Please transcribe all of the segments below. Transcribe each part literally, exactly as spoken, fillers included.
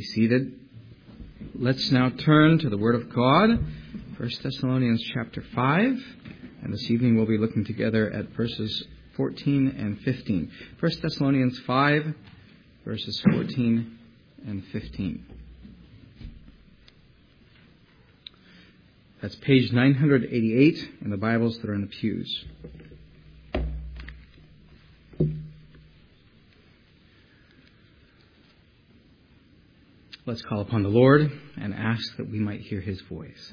seated. Let's now turn to the Word of God, First Thessalonians chapter five, and this evening we'll be looking together at verses fourteen and fifteen. First Thessalonians five, verses fourteen and fifteen. That's page nine eighty-eight in the Bibles that are in the pews. Let's call upon the Lord and ask that we might hear His voice.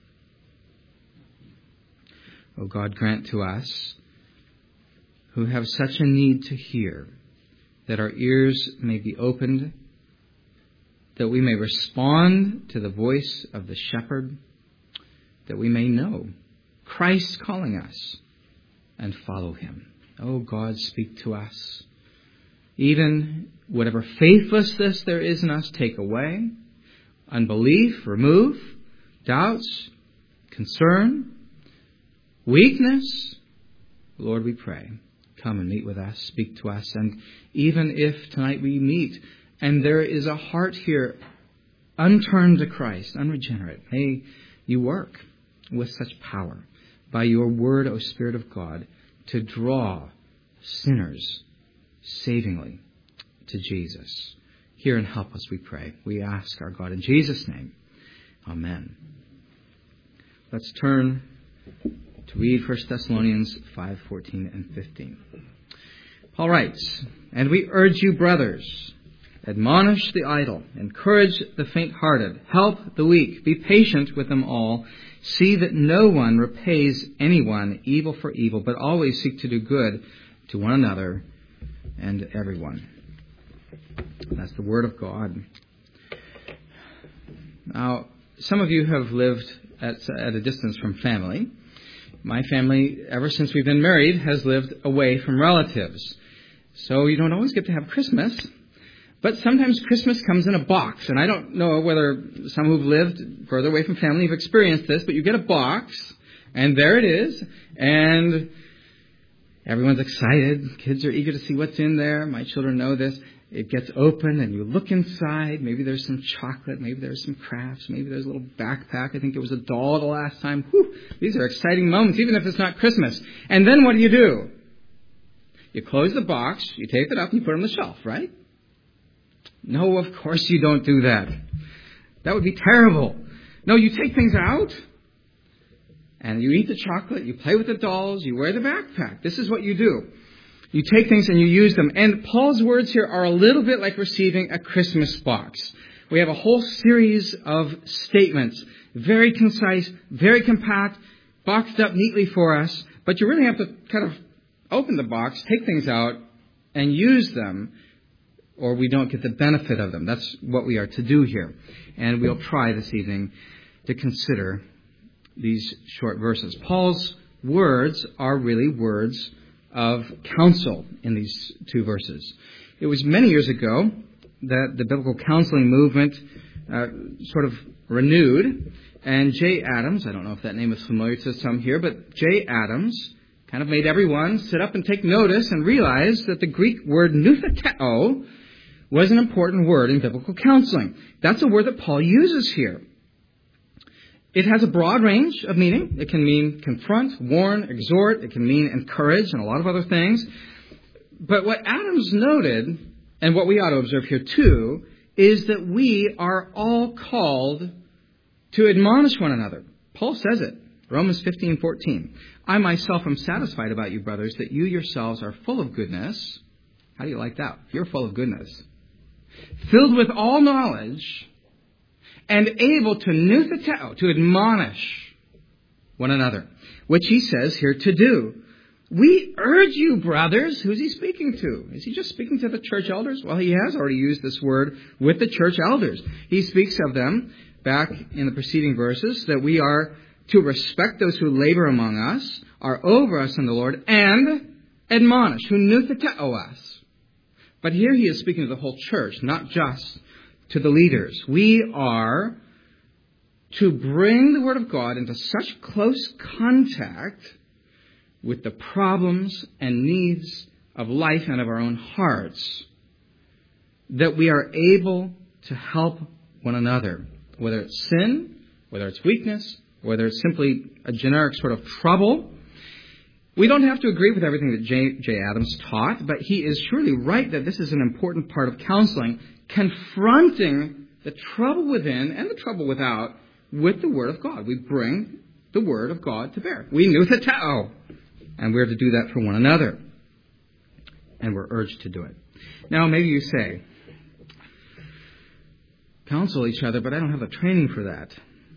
O God, grant to us, who have such a need to hear, that our ears may be opened, that we may respond to the voice of the shepherd, that we may know Christ calling us and follow Him. O God, speak to us. Even whatever faithlessness there is in us, take away. Unbelief, remove. Doubts, concern, weakness. Lord, we pray, come and meet with us, speak to us. And even if tonight we meet and there is a heart here unturned to Christ, unregenerate, may you work with such power by your word, O Spirit of God, to draw sinners savingly to Jesus. Hear and help us, we pray. We ask our God in Jesus' name. Amen. Let's turn to read First Thessalonians five, fourteen and fifteen. Paul writes, "And we urge you, brothers, admonish the idle, encourage the faint-hearted, help the weak, be patient with them all. See that no one repays anyone evil for evil, but always seek to do good to one another and everyone." That's the Word of God. Now, some of you have lived at, at a distance from family. My family, ever since we've been married, has lived away from relatives. So you don't always get to have Christmas. But sometimes Christmas comes in a box. And I don't know whether some who've lived further away from family have experienced this, but you get a box, and there it is. And everyone's excited. Kids are eager to see what's in there. My children know this. It gets open and you look inside. Maybe there's some chocolate. Maybe there's some crafts. Maybe there's a little backpack. I think it was a doll the last time. Whew, these are exciting moments, even if it's not Christmas. And then what do you do? You close the box, you tape it up, and you put it on the shelf, right? No, of course you don't do that. That would be terrible. No, you take things out. And you eat the chocolate, you play with the dolls, you wear the backpack. This is what you do. You take things and you use them. And Paul's words here are a little bit like receiving a Christmas box. We have a whole series of statements, very concise, very compact, boxed up neatly for us. But you really have to kind of open the box, take things out, and use them, or we don't get the benefit of them. That's what we are to do here. And we'll try this evening to consider these short verses. Paul's words are really words of counsel in these two verses. It was many years ago that the biblical counseling movement uh, sort of renewed, and Jay Adams, I don't know if that name is familiar to some here, but Jay Adams kind of made everyone sit up and take notice and realize that the Greek word noutheteo was an important word in biblical counseling. That's a word that Paul uses here. It has a broad range of meaning. It can mean confront, warn, exhort. It can mean encourage and a lot of other things. But what Adams noted, and what we ought to observe here too, is that we are all called to admonish one another. Paul says it, Romans fifteen fourteen. "I myself am satisfied about you, brothers, that you yourselves are full of goodness." How do you like that? You're full of goodness. "Filled with all knowledge, and able to noutheteo, to admonish one another," which he says here to do. "We urge you, brothers." Who's he speaking to? Is he just speaking to the church elders? Well, he has already used this word with the church elders. He speaks of them back in the preceding verses, that we are to respect those who labor among us, are over us in the Lord, and admonish, who noutheteo us. But here he is speaking to the whole church, not just to the leaders. We are to bring the Word of God into such close contact with the problems and needs of life and of our own hearts that we are able to help one another, whether it's sin, whether it's weakness, whether it's simply a generic sort of trouble. We don't have to agree with everything that J. J. Adams taught, but he is surely right that this is an important part of counseling, confronting the trouble within and the trouble without with the Word of God. We bring the Word of God to bear. We knew the Tao, and we're to do that for one another. And we're urged to do it. Now, maybe you say, counsel each other, but I don't have the training for that.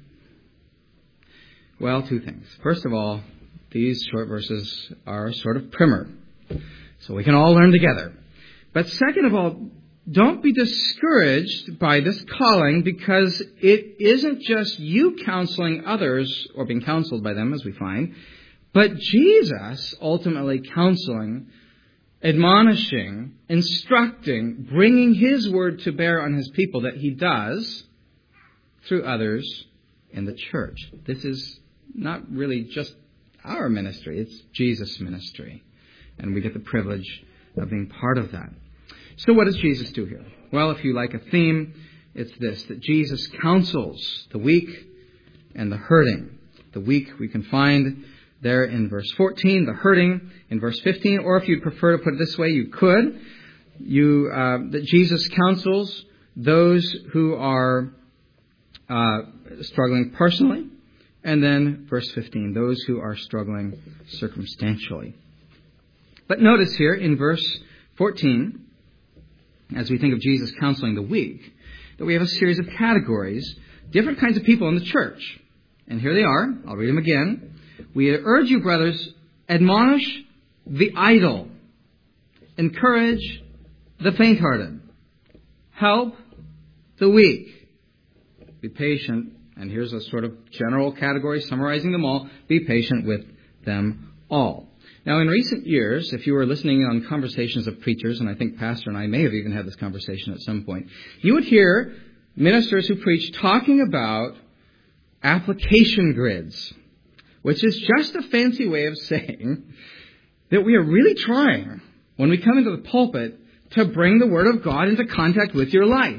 Well, two things. First of all, these short verses are a sort of primer, so we can all learn together. But second of all, don't be discouraged by this calling, because it isn't just you counseling others or being counseled by them, as we find, but Jesus ultimately counseling, admonishing, instructing, bringing His word to bear on His people that He does through others in the church. This is not really just our ministry, it's Jesus' ministry. And we get the privilege of being part of that. So what does Jesus do here? Well, if you like a theme, it's this, that Jesus counsels the weak and the hurting. The weak we can find there in verse fourteen, the hurting in verse fifteen, or if you'd prefer to put it this way, you could. You uh, that Jesus counsels those who are uh, struggling personally, and then verse fifteen, those who are struggling circumstantially. But notice here in verse fourteen, as we think of Jesus counseling the weak, that we have a series of categories, different kinds of people in the church. And here they are. I'll read them again. We urge you, brothers, admonish the idle, encourage the faint-hearted, help the weak, be patient, and here's a sort of general category summarizing them all, be patient with them all. Now, in recent years, if you were listening on conversations of preachers, and I think Pastor and I may have even had this conversation at some point, you would hear ministers who preach talking about application grids, which is just a fancy way of saying that we are really trying, when we come into the pulpit, to bring the Word of God into contact with your life.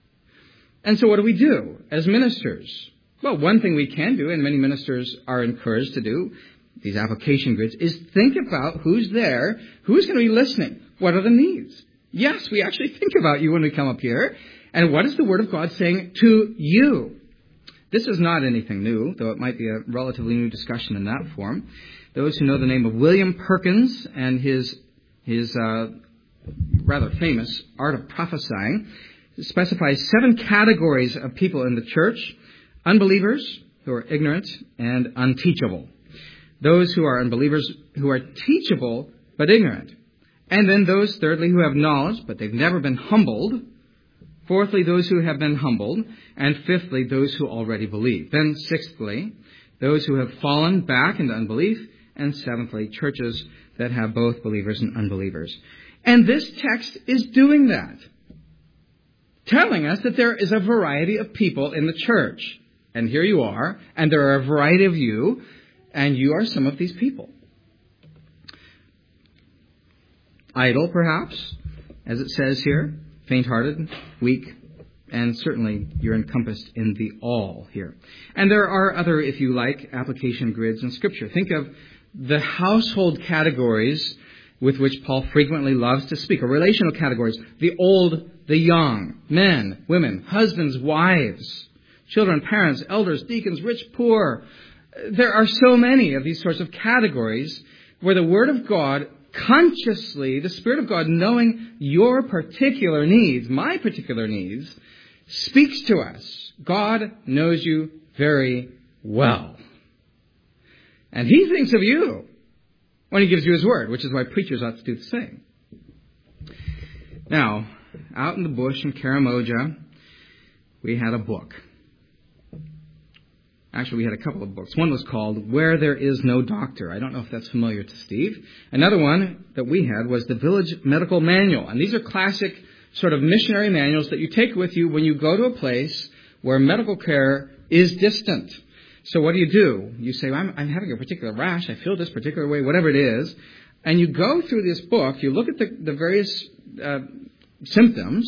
And so what do we do as ministers? Well, one thing we can do, and many ministers are encouraged to do, these application grids, is think about who's there, who's going to be listening, what are the needs. Yes, we actually think about you when we come up here, and what is the Word of God saying to you? This is not anything new, though it might be a relatively new discussion in that form. Those who know the name of William Perkins and his his uh, rather famous Art of Prophesying specifies seven categories of people in the church: unbelievers who are ignorant and unteachable, those who are unbelievers who are teachable but ignorant, and then those, thirdly, who have knowledge but they've never been humbled, fourthly, those who have been humbled, and fifthly, those who already believe. Then, sixthly, those who have fallen back into unbelief, and seventhly, churches that have both believers and unbelievers. And this text is doing that, telling us that there is a variety of people in the church. And here you are, and there are a variety of you, and you are some of these people. Idle, perhaps, as it says here, faint-hearted, weak, and certainly you're encompassed in the all here. And there are other, if you like, application grids in Scripture. Think of the household categories with which Paul frequently loves to speak, or relational categories: the old, the young, men, women, husbands, wives, children, parents, elders, deacons, rich, poor. There are so many of these sorts of categories where the Word of God consciously, the Spirit of God, knowing your particular needs, my particular needs, speaks to us. God knows you very well. And He thinks of you when He gives you His Word, which is why preachers ought to do the same. Now, out in the bush in Karamoja, we had a book. Actually, we had a couple of books. One was called Where There Is No Doctor. I don't know if that's familiar to Steve. Another one that we had was the Village Medical Manual. And these are classic sort of missionary manuals that you take with you when you go to a place where medical care is distant. So what do you do? You say, I'm, I'm having a particular rash. I feel this particular way, whatever it is. And you go through this book. You look at the, the various uh, symptoms.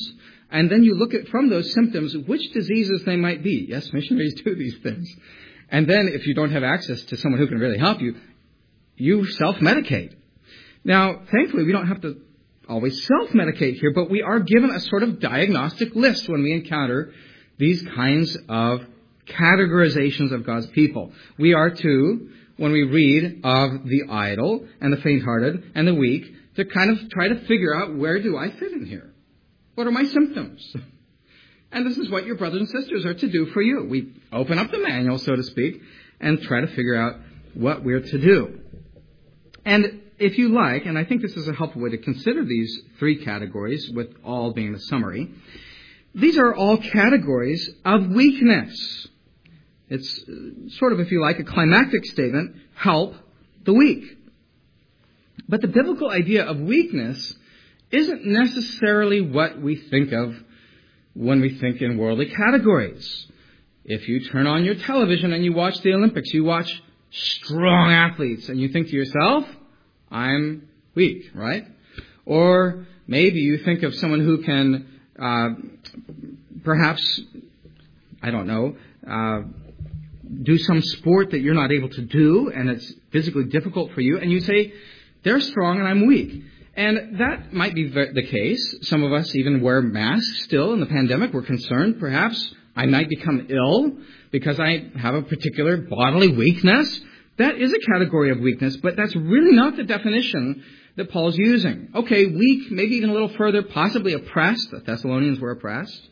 And then you look at from those symptoms which diseases they might be. Yes, missionaries do these things. And then if you don't have access to someone who can really help you, you self-medicate. Now, thankfully, we don't have to always self-medicate here, but we are given a sort of diagnostic list when we encounter these kinds of categorizations of God's people. We are to, when we read of the idle and the faint-hearted and the weak, to kind of try to figure out, where do I fit in here? What are my symptoms? And this is what your brothers and sisters are to do for you. We open up the manual, so to speak, and try to figure out what we're to do. And if you like, and I think this is a helpful way to consider these three categories, with all being the summary, these are all categories of weakness. It's sort of, if you like, a climactic statement, help the weak. But the biblical idea of weakness isn't necessarily what we think of when we think in worldly categories. If you turn on your television and you watch the Olympics, you watch strong athletes, and you think to yourself, I'm weak, right? Or maybe you think of someone who can uh, perhaps, I don't know, uh, do some sport that you're not able to do, and it's physically difficult for you, and you say, they're strong and I'm weak. And that might be the case. Some of us even wear masks still in the pandemic. We're concerned, perhaps, I might become ill because I have a particular bodily weakness. That is a category of weakness, but that's really not the definition that Paul's using. Okay, weak, maybe even a little further, possibly oppressed. The Thessalonians were oppressed.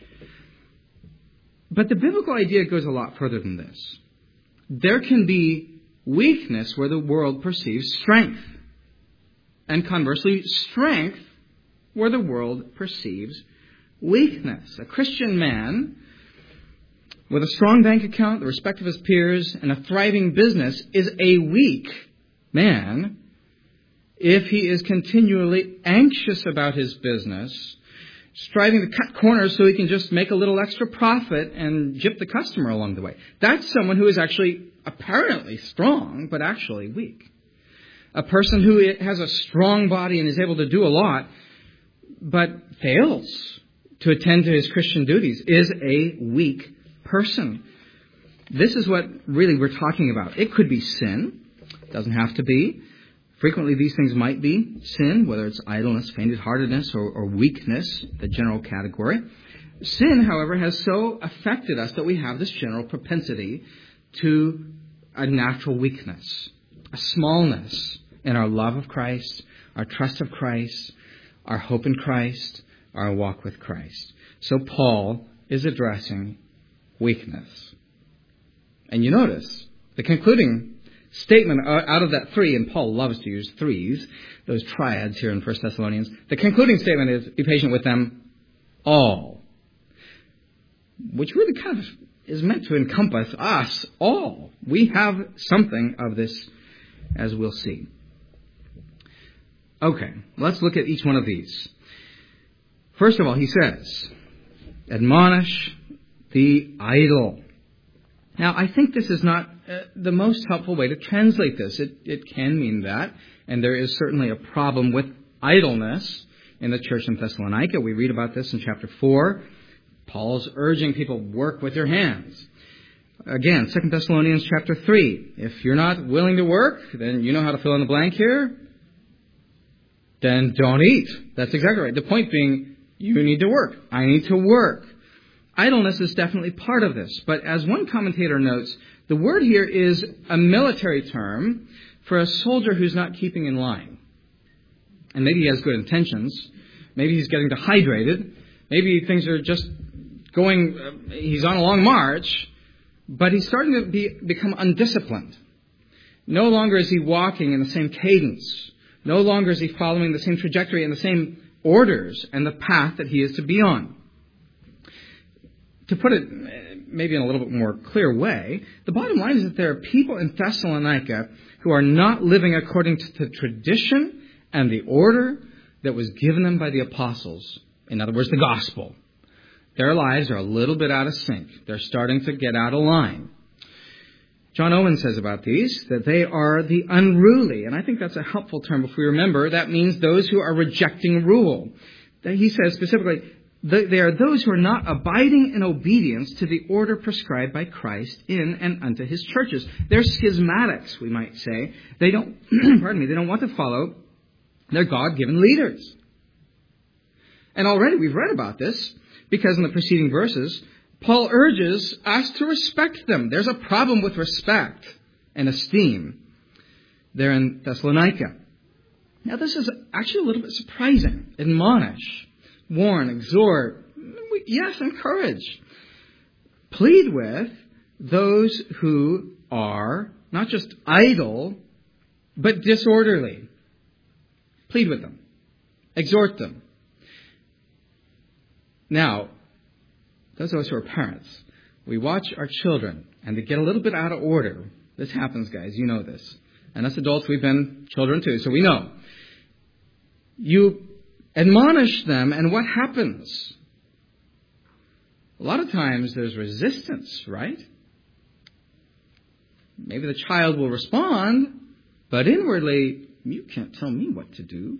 But the biblical idea goes a lot further than this. There can be weakness where the world perceives strength. And conversely, strength where the world perceives weakness. A Christian man with a strong bank account, the respect of his peers, and a thriving business is a weak man if he is continually anxious about his business, striving to cut corners so he can just make a little extra profit and gyp the customer along the way. That's someone who is actually apparently strong, but actually weak. A person who has a strong body and is able to do a lot, but fails to attend to his Christian duties, is a weak person. This is what really we're talking about. It could be sin. It doesn't have to be. Frequently these things might be sin, whether it's idleness, faint-heartedness, or, or weakness, the general category. Sin, however, has so affected us that we have this general propensity to a natural weakness, a smallness in our love of Christ, our trust of Christ, our hope in Christ, our walk with Christ. So Paul is addressing weakness. And you notice the concluding statement out of that three, and Paul loves to use threes, those triads here in First Thessalonians. The concluding statement is, be patient with them all. Which really kind of is meant to encompass us all. We have something of this, as we'll see. Okay, let's look at each one of these. First of all, he says, admonish the idle. Now, I think this is not uh, the most helpful way to translate this. It, it can mean that, and there is certainly a problem with idleness in the church in Thessalonica. We read about this in chapter four. Paul's urging people, work with your hands. Again, Second Thessalonians chapter three. If you're not willing to work, then you know how to fill in the blank here. Then don't eat. That's exactly right. The point being, you need to work. I need to work. Idleness is definitely part of this. But as one commentator notes, the word here is a military term for a soldier who's not keeping in line. And maybe he has good intentions. Maybe he's getting dehydrated. Maybe things are just going, uh, he's on a long march, but he's starting to be, become undisciplined. No longer is he walking in the same cadence. No longer is he following the same trajectory and the same orders and the path that he is to be on. To put it maybe in a little bit more clear way, the bottom line is that there are people in Thessalonica who are not living according to the tradition and the order that was given them by the apostles. In other words, the gospel. Their lives are a little bit out of sync. They're starting to get out of line. John Owen says about these that they are the unruly. And I think that's a helpful term. If we remember, that means those who are rejecting rule. He says specifically, They are those who are not abiding in obedience to the order prescribed by Christ in and unto his churches. They're schismatics, we might say. They don't, pardon me, they don't want to follow their God-given leaders. And already we've read about this because in the preceding verses, Paul urges us to respect them. There's a problem with respect and esteem there in Thessalonica. Now this is actually a little bit surprising. Admonish, warn, exhort, yes, encourage. Plead with those who are not just idle, but disorderly. Plead with them. Exhort them. Now, those of us who are parents, we watch our children and they get a little bit out of order. This happens, guys. You know this. And as adults, we've been children too, so we know. You admonish them, and what happens? A lot of times there's resistance, right? Maybe the child will respond, but inwardly, you can't tell me what to do.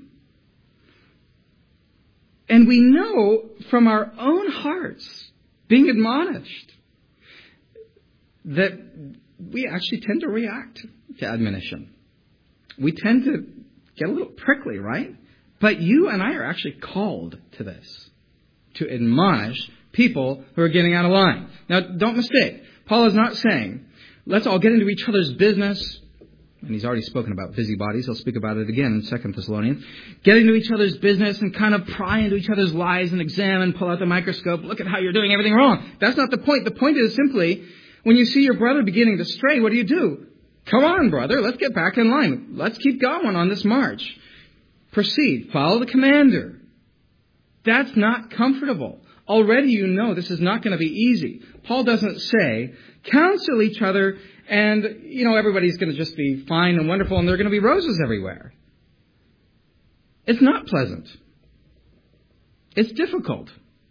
And we know from our own hearts, being admonished, that we actually tend to react to admonition. We tend to get a little prickly, right? But you and I are actually called to this, to admonish people who are getting out of line. Now, don't mistake. Paul is not saying, let's all get into each other's business. And he's already spoken about busybodies. He'll speak about it again in Second Thessalonians. Get into each other's business and kind of pry into each other's lives and examine, pull out the microscope. Look at how you're doing everything wrong. That's not the point. The point is simply, when you see your brother beginning to stray, what do you do? Come on, brother. Let's get back in line. Let's keep going on this march. Proceed. Follow the commander. That's not comfortable. Already you know this is not going to be easy. Paul doesn't say, counsel each other and, you know, everybody's going to just be fine and wonderful and there are going to be roses everywhere. It's not pleasant. It's difficult.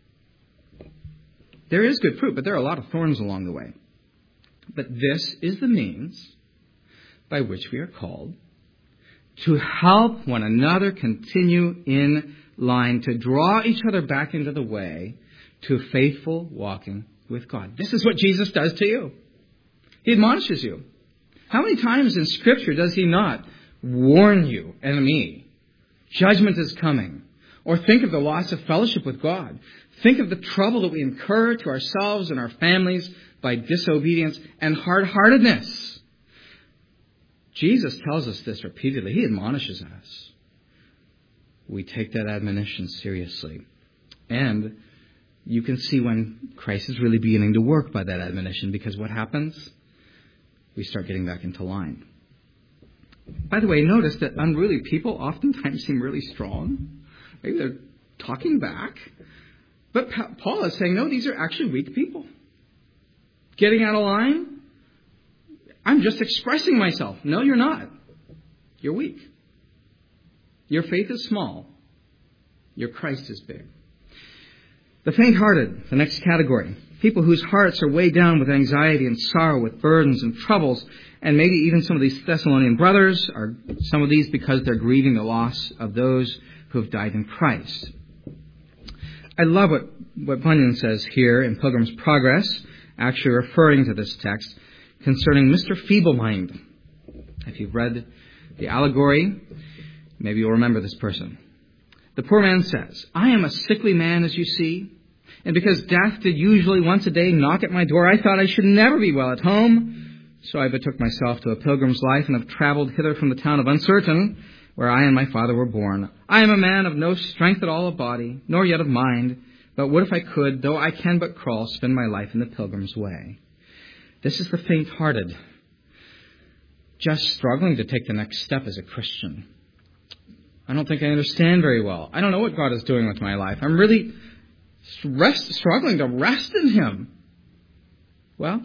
There is good fruit, but there are a lot of thorns along the way. But this is the means by which we are called to help one another continue in line, to draw each other back into the way to faithful walking with God. This is what Jesus does to you. He admonishes you. How many times in Scripture does he not warn you and me? Judgment is coming. Or think of the loss of fellowship with God. Think of the trouble that we incur to ourselves and our families by disobedience and hard-heartedness. Jesus tells us this repeatedly. He admonishes us. We take that admonition seriously. And you can see when Christ is really beginning to work by that admonition, because what happens? We start getting back into line. By the way, notice that unruly people oftentimes seem really strong. Maybe they're talking back. But Paul is saying, no, these are actually weak people. Getting out of line? I'm just expressing myself. No, you're not. You're weak. Your faith is small. Your Christ is big. The faint-hearted, the next category. People whose hearts are weighed down with anxiety and sorrow, with burdens and troubles. And maybe even some of these Thessalonian brothers are some of these because they're grieving the loss of those who have died in Christ. I love what, what Bunyan says here in Pilgrim's Progress, actually referring to this text, concerning Mister Feeblemind. If you've read the allegory, maybe you'll remember this person. The poor man says, I am a sickly man, as you see, and because death did usually once a day knock at my door, I thought I should never be well at home. So I betook myself to a pilgrim's life and have traveled hither from the town of Uncertain, where I and my father were born. I am a man of no strength at all of body, nor yet of mind, but would if I could, though I can but crawl, spend my life in the pilgrim's way. This is the faint-hearted, just struggling to take the next step as a Christian. I don't think I understand very well. I don't know what God is doing with my life. I'm really rest, struggling to rest in Him. Well,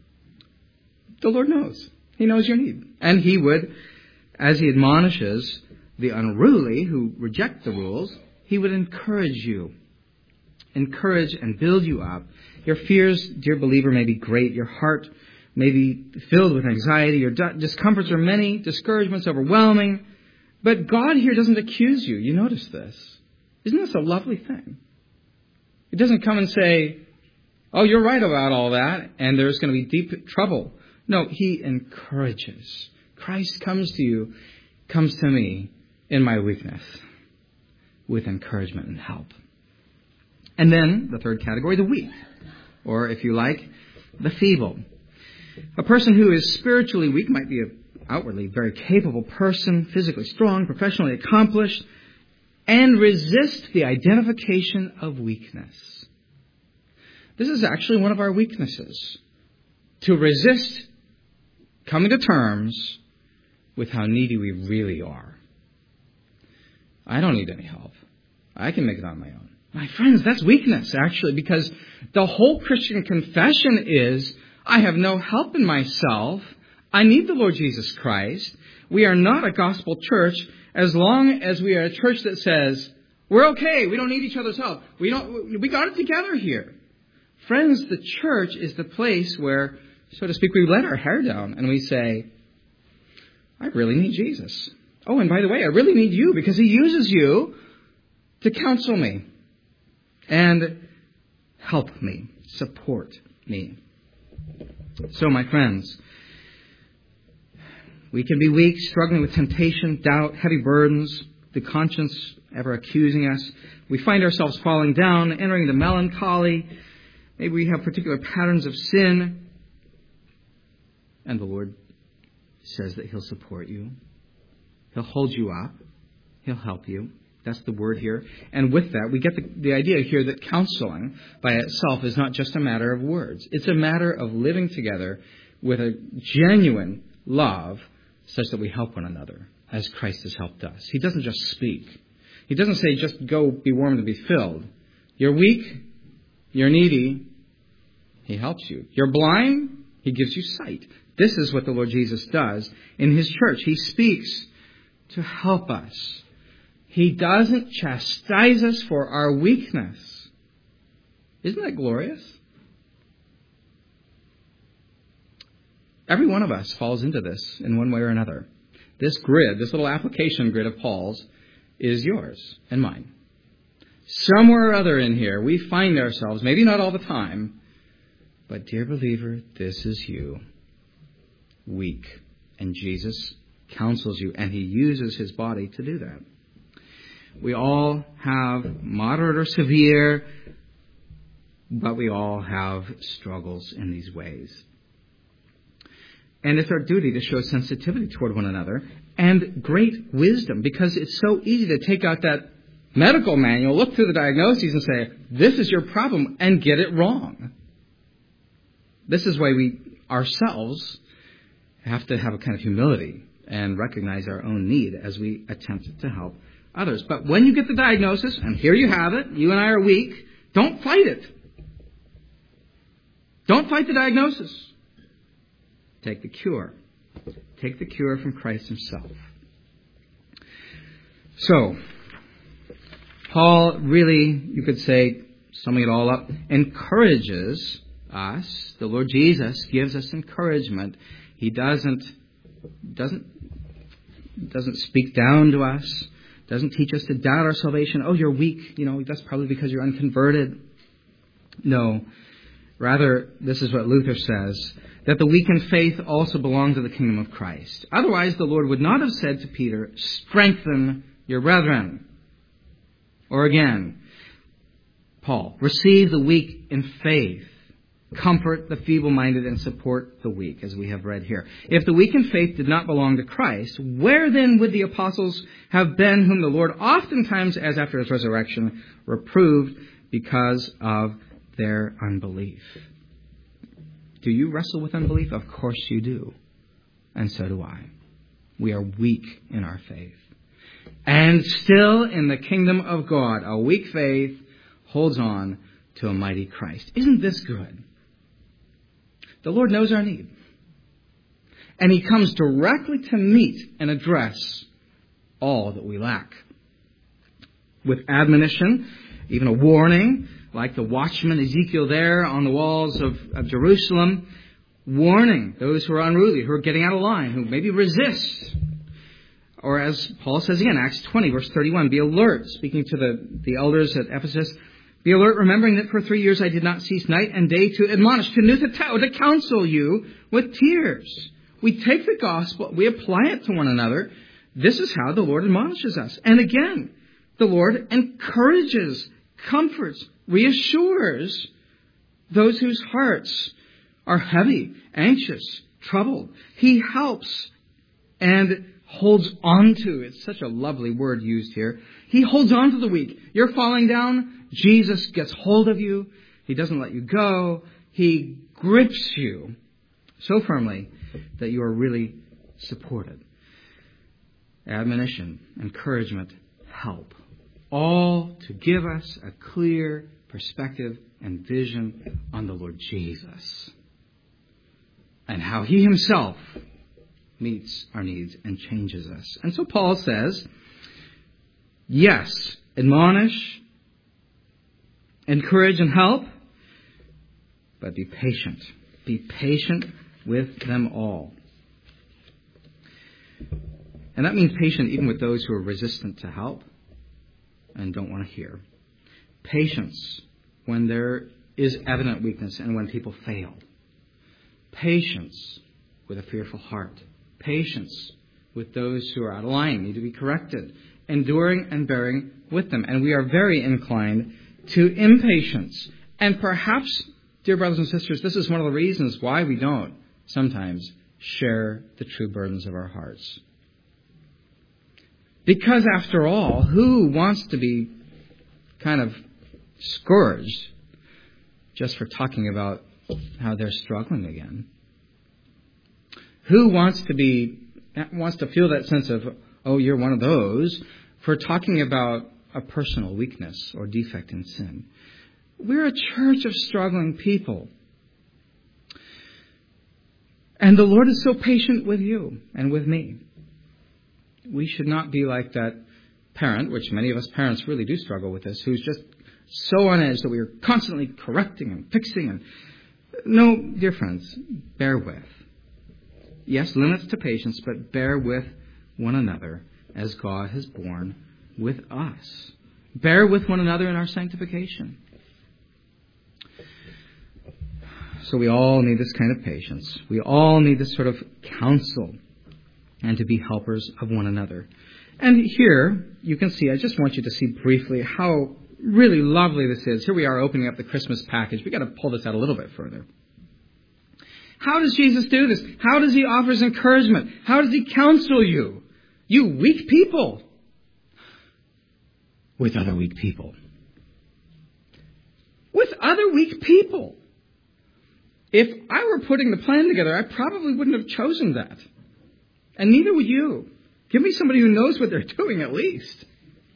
the Lord knows. He knows your need. And He would, as He admonishes the unruly who reject the rules, He would encourage you. Encourage and build you up. Your fears, dear believer, may be great. Your heart may be filled with anxiety. Your discomforts are many. Discouragements overwhelming. But God here doesn't accuse you. You notice this. Isn't this a lovely thing? He doesn't come and say, oh, you're right about all that, and there's going to be deep trouble. No, he encourages. Christ comes to you, comes to me in my weakness with encouragement and help. And then the third category, the weak, or if you like, the feeble. A person who is spiritually weak might be an outwardly very capable person, physically strong, professionally accomplished, and resist the identification of weakness. This is actually one of our weaknesses, to resist coming to terms with how needy we really are. I don't need any help. I can make it on my own. My friends, that's weakness, actually, because the whole Christian confession is, I have no help in myself. I need the Lord Jesus Christ. We are not a gospel church as long as we are a church that says, we're okay, we don't need each other's help. We don't. We got it together here. Friends, the church is the place where, so to speak, we let our hair down and we say, I really need Jesus. Oh, and by the way, I really need you because he uses you to counsel me and help me, support me. So, my friends, we can be weak, struggling with temptation, doubt, heavy burdens, the conscience ever accusing us. We find ourselves falling down, entering the melancholy. Maybe we have particular patterns of sin. And the Lord says that he'll support you. He'll hold you up. He'll help you. That's the word here. And with that, we get the, the idea here that counseling by itself is not just a matter of words. It's a matter of living together with a genuine love such that we help one another as Christ has helped us. He doesn't just speak. He doesn't say, just go be warm and be filled. You're weak. You're needy. He helps you. You're blind. He gives you sight. This is what the Lord Jesus does in his church. He speaks to help us. He doesn't chastise us for our weakness. Isn't that glorious? Every one of us falls into this in one way or another. This grid, this little application grid of Paul's, is yours and mine. Somewhere or other in here, we find ourselves, maybe not all the time, but dear believer, this is you, weak. And Jesus counsels you, and he uses his body to do that. We all have moderate or severe, but we all have struggles in these ways. And it's our duty to show sensitivity toward one another and great wisdom, because it's so easy to take out that medical manual, look through the diagnoses and say, this is your problem, and get it wrong. This is why we ourselves have to have a kind of humility and recognize our own need as we attempt to help others. But when you get the diagnosis, and here you have it, you and I are weak, don't fight it. Don't fight the diagnosis. Take the cure. Take the cure from Christ himself. So, Paul really, you could say, summing it all up, encourages us. The Lord Jesus gives us encouragement. He doesn't, doesn't, doesn't speak down to us. Doesn't teach us to doubt our salvation. Oh, you're weak. You know, that's probably because you're unconverted. No. Rather, this is what Luther says, that the weak in faith also belong to the kingdom of Christ. Otherwise, the Lord would not have said to Peter, strengthen your brethren. Or again, Paul, receive the weak in faith. Comfort the feeble-minded and support the weak, as we have read here. If the weak in faith did not belong to Christ, where then would the apostles have been, whom the Lord oftentimes, as after his resurrection, reproved because of their unbelief? Do you wrestle with unbelief? Of course you do. And so do I. We are weak in our faith. And still in the kingdom of God, a weak faith holds on to a mighty Christ. Isn't this good? The Lord knows our need. And he comes directly to meet and address all that we lack. With admonition, even a warning, like the watchman Ezekiel there on the walls of, of Jerusalem, warning those who are unruly, who are getting out of line, who maybe resist. Or as Paul says again, Acts twenty, verse thirty-one, be alert, speaking to the, the elders at Ephesus, Be alert, remembering that for three years I did not cease night and day to admonish, to nuthatao, to counsel you with tears. We take the gospel, we apply it to one another. This is how the Lord admonishes us. And again, the Lord encourages, comforts, reassures those whose hearts are heavy, anxious, troubled. He helps and holds on to. It's such a lovely word used here. He holds on to the weak. You're falling down. Jesus gets hold of you. He doesn't let you go. He grips you so firmly that you are really supported. Admonition, encouragement, help. All to give us a clear perspective and vision on the Lord Jesus and how He Himself meets our needs and changes us. And so Paul says, yes, admonish, encourage and help, but be patient. Be patient with them all. And that means patient even with those who are resistant to help and don't want to hear. Patience when there is evident weakness and when people fail. Patience with a fearful heart. Patience with those who are out of line, need to be corrected. Enduring and bearing with them. And we are very inclined to impatience. And perhaps, dear brothers and sisters, this is one of the reasons why we don't sometimes share the true burdens of our hearts. Because after all, who wants to be kind of scourged just for talking about how they're struggling again? Who wants to be wants to feel that sense of, oh, you're one of those, for talking about a personal weakness or defect in sin? We're a church of struggling people. And the Lord is so patient with you and with me. We should not be like that parent, which many of us parents really do struggle with this, who's just so on edge that we are constantly correcting and fixing. And no, dear friends, bear with. Yes, limits to patience, but bear with one another as God has borne with us. Bear with one another in our sanctification. So we all need this kind of patience. We all need this sort of counsel and to be helpers of one another. And here, you can see, I just want you to see briefly how really lovely this is. Here we are opening up the Christmas package. We've got to pull this out a little bit further. How does Jesus do this? How does He offer encouragement? How does He counsel you? You weak people. With other weak people. With other weak people. If I were putting the plan together, I probably wouldn't have chosen that. And neither would you. Give me somebody who knows what they're doing at least.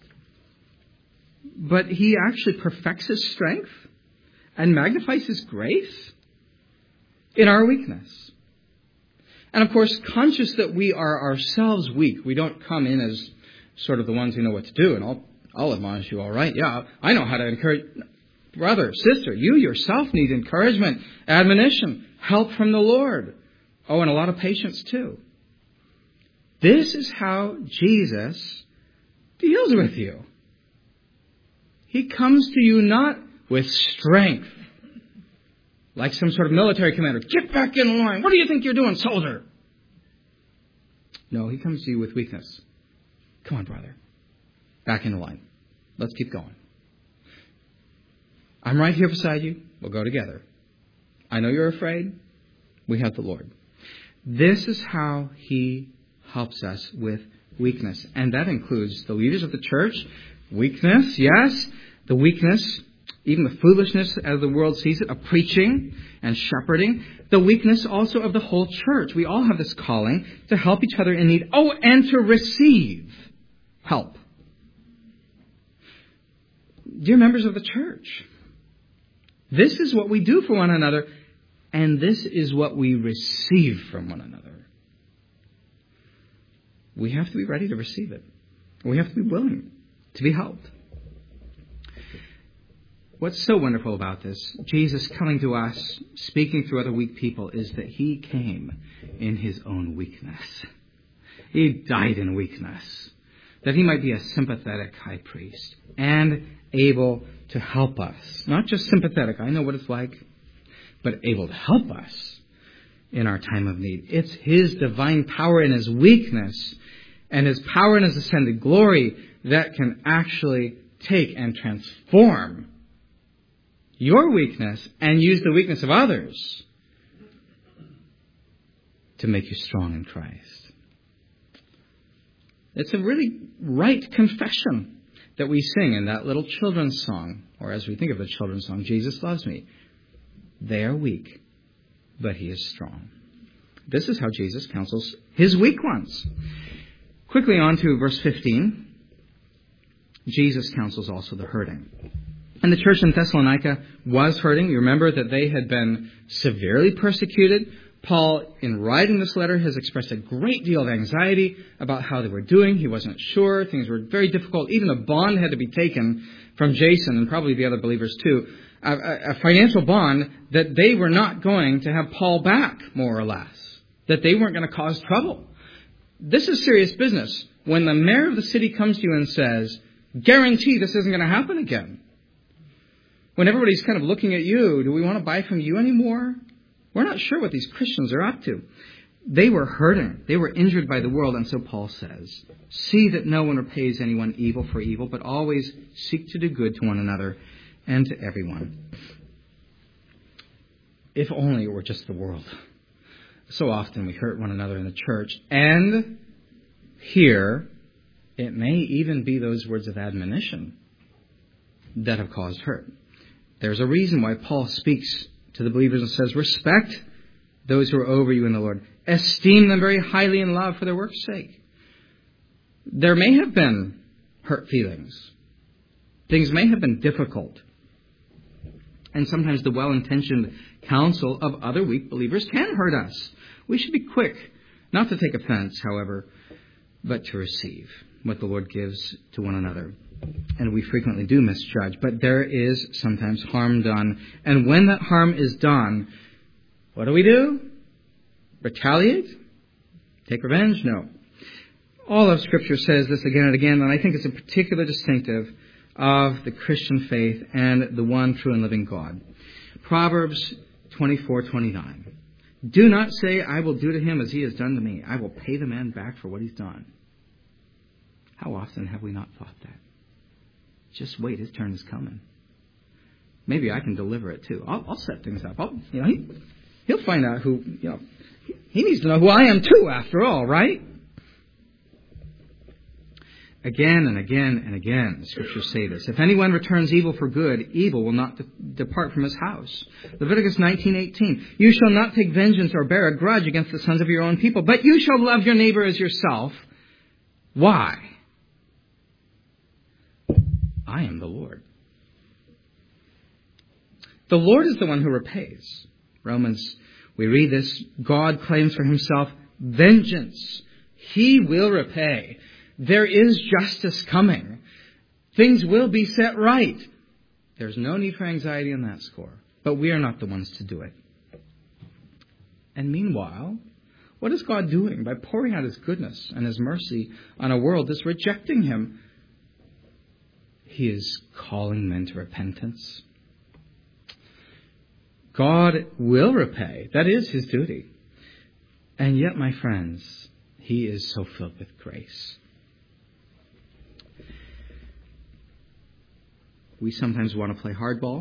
But He actually perfects His strength and magnifies His grace in our weakness. And of course, conscious that we are ourselves weak, we don't come in as sort of the ones who know what to do. And I'll, I'll admonish you all right. Yeah, I know how to encourage. Brother, sister, you yourself need encouragement, admonition, help from the Lord. Oh, and a lot of patience too. This is how Jesus deals with you. He comes to you not with strength, like some sort of military commander. Get back in line. What do you think you're doing, soldier? No, He comes to you with weakness. Come on, brother. Back in the line. Let's keep going. I'm right here beside you. We'll go together. I know you're afraid. We have the Lord. This is how He helps us with weakness. And that includes the leaders of the church. Weakness, yes. The weakness, even the foolishness as the world sees it, of preaching and shepherding. The weakness also of the whole church. We all have this calling to help each other in need. Oh, and to receive help. Dear members of the church, this is what we do for one another, and this is what we receive from one another. We have to be ready to receive it. We have to be willing to be helped. What's so wonderful about this, Jesus coming to us, speaking through other weak people, is that He came in His own weakness. He died in weakness, that He might be a sympathetic high priest and able to help us. Not just sympathetic, I know what it's like, but able to help us in our time of need. It's His divine power in His weakness and His power in His ascended glory that can actually take and transform your weakness and use the weakness of others to make you strong in Christ. It's a really right confession that we sing in that little children's song, or as we think of the children's song, Jesus loves me. They are weak, but He is strong. This is how Jesus counsels His weak ones. Quickly on to verse fifteen. Jesus counsels also the hurting. And the church in Thessalonica was hurting. You remember that they had been severely persecuted. Paul, in writing this letter, has expressed a great deal of anxiety about how they were doing. He wasn't sure. Things were very difficult. Even a bond had to be taken from Jason and probably the other believers too. A, a, a financial bond that they were not going to have Paul back, more or less. That they weren't going to cause trouble. This is serious business. When the mayor of the city comes to you and says, guarantee this isn't going to happen again. When everybody's kind of looking at you, do we want to buy from you anymore? We're not sure what these Christians are up to. They were hurting. They were injured by the world. And so Paul says, see that no one repays anyone evil for evil, but always seek to do good to one another and to everyone. If only it were just the world. So often we hurt one another in the church. And here, it may even be those words of admonition that have caused hurt. There's a reason why Paul speaks to the believers and says, respect those who are over you in the Lord. Esteem them very highly in love for their work's sake. There may have been hurt feelings. Things may have been difficult. And sometimes the well-intentioned counsel of other weak believers can hurt us. We should be quick, not to take offense, however, but to receive what the Lord gives to one another. And we frequently do misjudge, but there is sometimes harm done. And when that harm is done, what do we do? Retaliate? Take revenge? No. All of Scripture says this again and again, and I think it's a particular distinctive of the Christian faith and the one true and living God. Proverbs twenty-four twenty-nine. Do not say, I will do to him as he has done to me. I will pay the man back for what he's done. How often have we not thought that? Just wait, his turn is coming. Maybe I can deliver it too. I'll, I'll set things up. I'll, you know, he, he'll find out who, you know, he needs to know who I am too, after all, right? Again and again and again, the Scriptures say this. If anyone returns evil for good, evil will not de- depart from his house. Leviticus nineteen eighteen. You shall not take vengeance or bear a grudge against the sons of your own people, but you shall love your neighbor as yourself. Why? I am the Lord. The Lord is the one who repays. Romans, we read this. God claims for himself vengeance. He will repay. There is justice coming. Things will be set right. There's no need for anxiety on that score. But we are not the ones to do it. And meanwhile, what is God doing by pouring out his goodness and his mercy on a world that's rejecting him? He is calling men to repentance. God will repay. That is his duty. And yet, my friends, he is so filled with grace. We sometimes want to play hardball.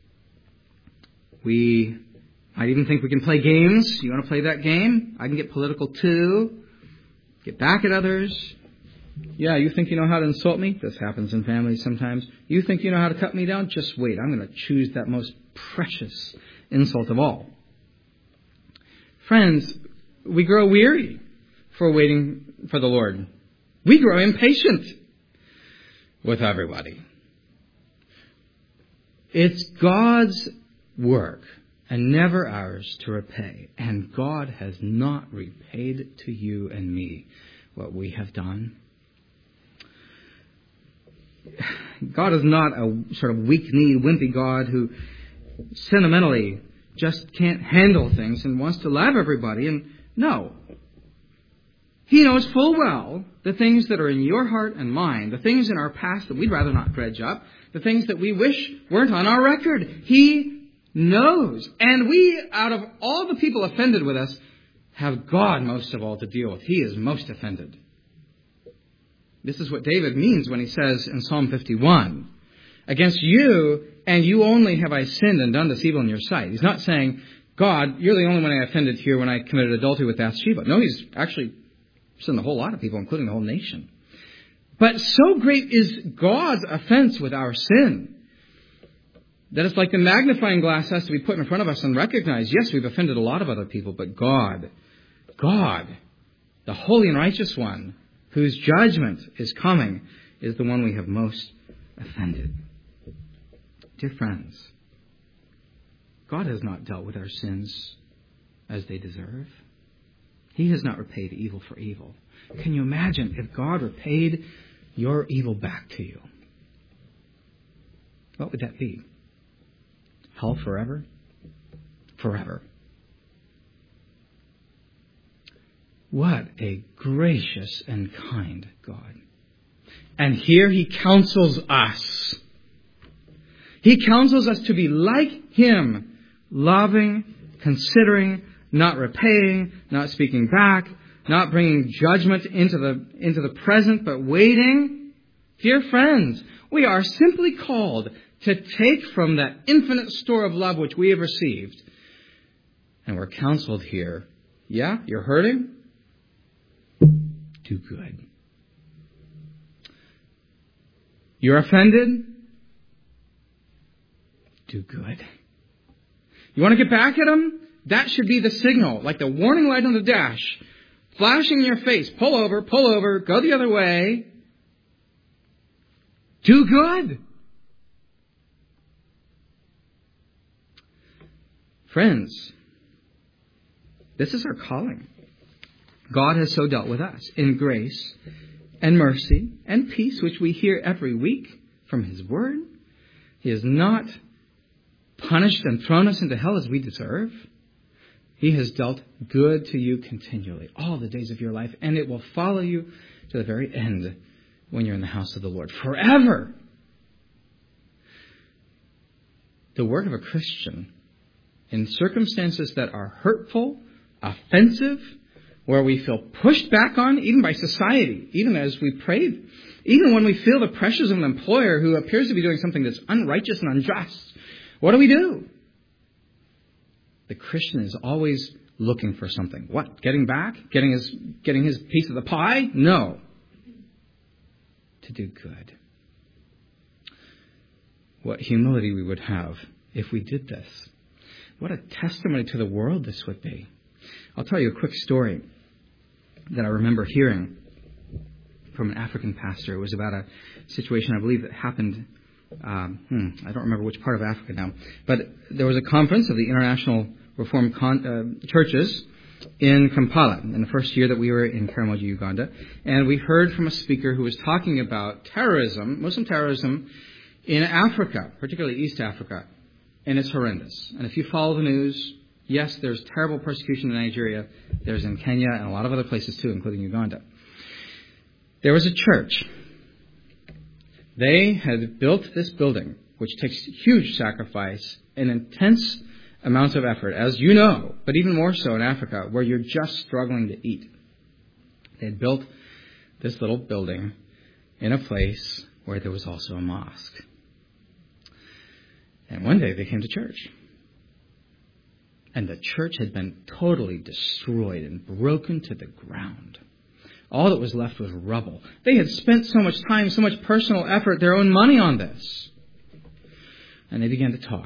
We might even think we can play games. You want to play that game? I can get political too. Get back at others. Yeah, you think you know how to insult me? This happens in families sometimes. You think you know how to cut me down? Just wait. I'm going to choose that most precious insult of all. Friends, we grow weary for waiting for the Lord. We grow impatient with everybody. It's God's work and never ours to repay. And God has not repaid to you and me what we have done. God is not a sort of weak-kneed, wimpy God who sentimentally just can't handle things and wants to love everybody. And no, He knows full well the things that are in your heart and mind, the things in our past that we'd rather not dredge up, the things that we wish weren't on our record. He knows. And we, out of all the people offended with us, have God most of all to deal with. He is most offended. This is what David means when he says in Psalm fifty-one, against you and you only have I sinned and done this evil in your sight. He's not saying, God, you're the only one I offended here when I committed adultery with Bathsheba. No, he's actually sinned a whole lot of people, including the whole nation. But so great is God's offense with our sin that it's like the magnifying glass has to be put in front of us and recognized, yes, we've offended a lot of other people, but God, God, the holy and righteous one, whose judgment is coming, is the one we have most offended. Dear friends, God has not dealt with our sins as they deserve. He has not repaid evil for evil. Can you imagine if God repaid your evil back to you? What would that be? Hell forever? Forever. What a gracious and kind God. And here He counsels us. He counsels us to be like Him, loving, considering, not repaying, not speaking back, not bringing judgment into the, into the present, but waiting. Dear friends, we are simply called to take from that infinite store of love which we have received. And we're counseled here. Yeah, you're hurting? Do good. You're offended? Do good. You want to get back at them? That should be the signal, like the warning light on the dash, flashing in your face. Pull over, pull over, go the other way. Do good. Friends, this is our calling. God has so dealt with us in grace and mercy and peace, which we hear every week from His Word. He has not punished and thrown us into hell as we deserve. He has dealt good to you continually, all the days of your life, and it will follow you to the very end when you're in the house of the Lord. Forever. The work of a Christian in circumstances that are hurtful, offensive, where we feel pushed back on, even by society, even as we prayed, even when we feel the pressures of an employer who appears to be doing something that's unrighteous and unjust, what do we do? The Christian is always looking for something. What? Getting back? Getting his, getting his piece of the pie? No. To do good. What humility we would have if we did this. What a testimony to the world this would be. I'll tell you a quick story that I remember hearing from an African pastor. It was about a situation, I believe, that happened, um, hmm, I don't remember which part of Africa now, but there was a conference of the International Reformed Con- uh, Churches in Kampala in the first year that we were in Karamoja, Uganda, and we heard from a speaker who was talking about terrorism, Muslim terrorism in Africa, particularly East Africa, and it's horrendous. And if you follow the news, yes, there's terrible persecution in Nigeria. There's in Kenya and a lot of other places too, including Uganda. There was a church. They had built this building, which takes huge sacrifice and intense amounts of effort, as you know, but even more so in Africa, where you're just struggling to eat. They had built this little building in a place where there was also a mosque. And one day they came to church. And the church had been totally destroyed and broken to the ground. All that was left was rubble. They had spent so much time, so much personal effort, their own money on this. And they began to talk.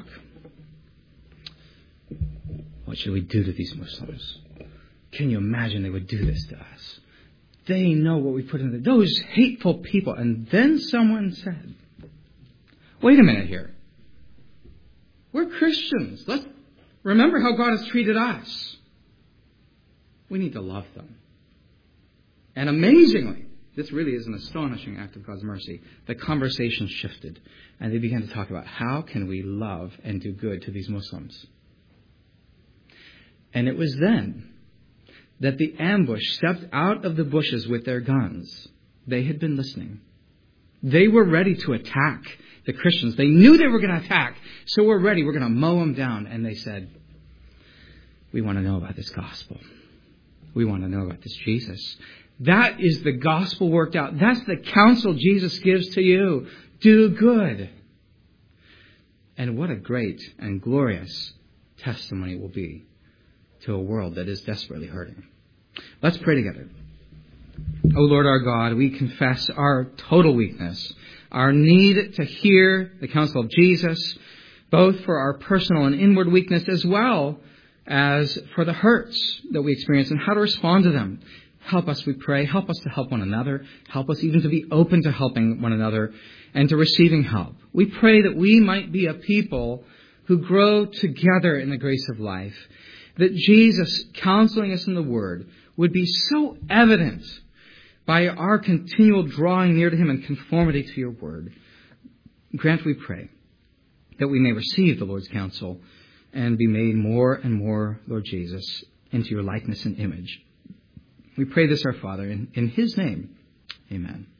What should we do to these Muslims? Can you imagine they would do this to us? They know what we put into those hateful people. And then someone said, wait a minute here. We're Christians. Let's remember how God has treated us. We need to love them. And amazingly, this really is an astonishing act of God's mercy. The conversation shifted, and they began to talk about how can we love and do good to these Muslims. And it was then that the ambush stepped out of the bushes with their guns, they had been listening. They were ready to attack the Christians. They knew they were going to attack. So we're ready. We're going to mow them down. And they said, we want to know about this gospel. We want to know about this Jesus. That is the gospel worked out. That's the counsel Jesus gives to you. Do good. And what a great and glorious testimony it will be to a world that is desperately hurting. Let's pray together. O Lord our God, we confess our total weakness, our need to hear the counsel of Jesus, both for our personal and inward weakness as well as for the hurts that we experience and how to respond to them. Help us, we pray. Help us to help one another. Help us even to be open to helping one another and to receiving help. We pray that we might be a people who grow together in the grace of life, that Jesus counseling us in the Word would be so evident by our continual drawing near to Him in conformity to your Word. Grant, we pray, that we may receive the Lord's counsel and be made more and more, Lord Jesus, into your likeness and image. We pray this, our Father, in, in His name. Amen.